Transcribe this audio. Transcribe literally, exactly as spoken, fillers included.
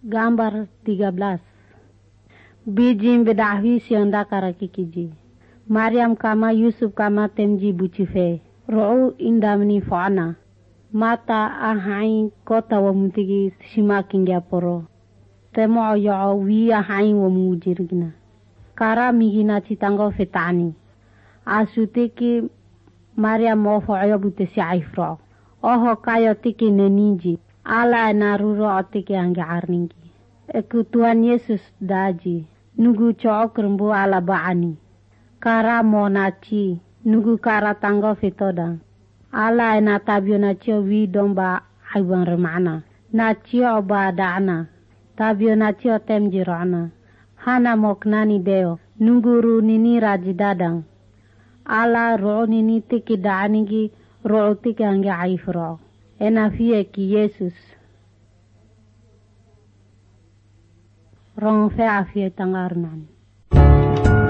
Gambar tiga belas. Bijim bedahwi sianda karakikiji. Maryam kama Yusuf kama temji bucife. Ro'u indamni fa'ana. Mata ahain kota wa mutigi shimakin poro. Temo yo'o wi ahain wa mujirgina. Kara migina citango fetani. Asutiki Maryam mofo ayobute si aifro. Oho kayo tiki neniji. Ala naruro otiki angge arningi. Eku Tuhan Yesus daji. Nugu cook rembu ala baani. Kara mo naci. Nugu kara tanggo fitodang. Ala ena tabio nacio wi domba aiwan remana. Nacio oba daana. Tabio nacio tem jirana. Hana moknani deo. Nunguru nini raji dadang. Ala ro'o nini tiki daanigi. Ro'o tiki angge aifro. Ena fie ki Yesus. Rong fe afie tangarnan.